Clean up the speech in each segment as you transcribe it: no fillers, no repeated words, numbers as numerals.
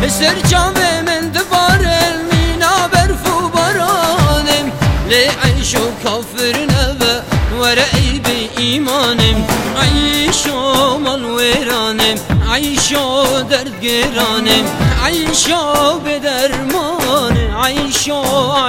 سرجام من دبار المينا برفو برانم لعيشو كافر نبا ورأي بإيمانم عيشو مال ويرانم عيشو درد گرانم عيشو بدرمان عيشو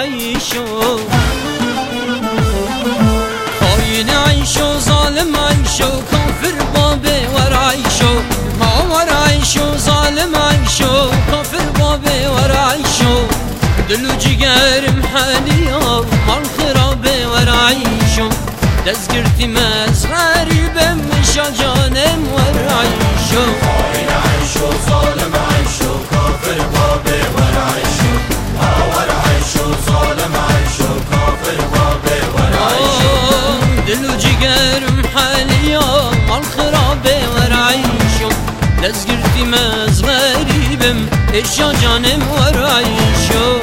خاين عيشو ظالم عيشو كافر بابي ور عيشو ور عيشو ظالم عيشو كافر بابي ور عيشو دلو جگرم حاليا مال خرابي ور عيشو دزگرتی مز غریبم مشا جانم ور عیشو خاین عیشو ظالم عیشو کافر بابه ور عیشو ور عیشو ظالم عیشو کافر بابه ور عیشو دلو جگرم حالیا مال خرابه ور عیشو دزگرتی مز غریبم مشا جانم ور عیشو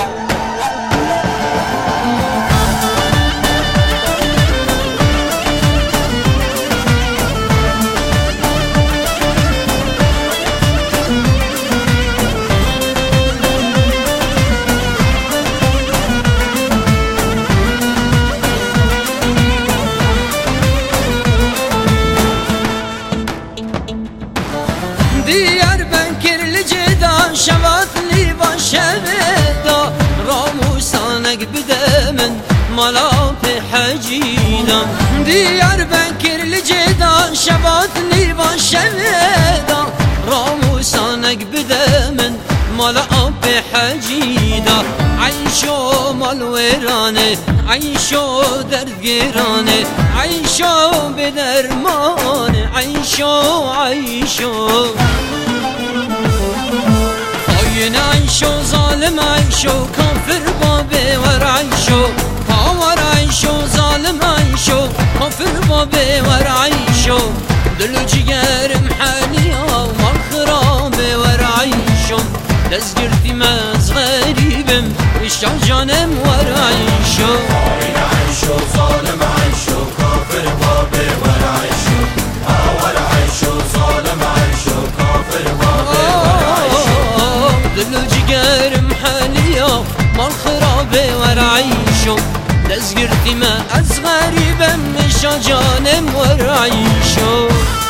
دیار بنکرلی جدا شوات لیبا شویدا راموسانک بده من مالا پی حجیدم دیار بنکرلی جدا شوات لیبا شویدا راموسانک بده من مالا پی حجیدا عیشو مال ویرانه عیشو درد گرانه عیشو بدرمانه عیشو خاين عيشو ظالم عيشو كافر بابي ور عيشو ور عيشو ظالم عيشو كافر بابي ور عيشو دلو جگرم حاليا مال خرابي ور عيشو دزگرتی مز غریبم اشا جانم ور عيشو خاین عیشو ظالم عیشو کافر بابه ور عیشو ور عیشو ظالم عیشو کافر بابه ور عیشو دلو جگرم حاليا مال خرابه ور عيشو دزگرتی مز غریبم اشا جانم ور عيشو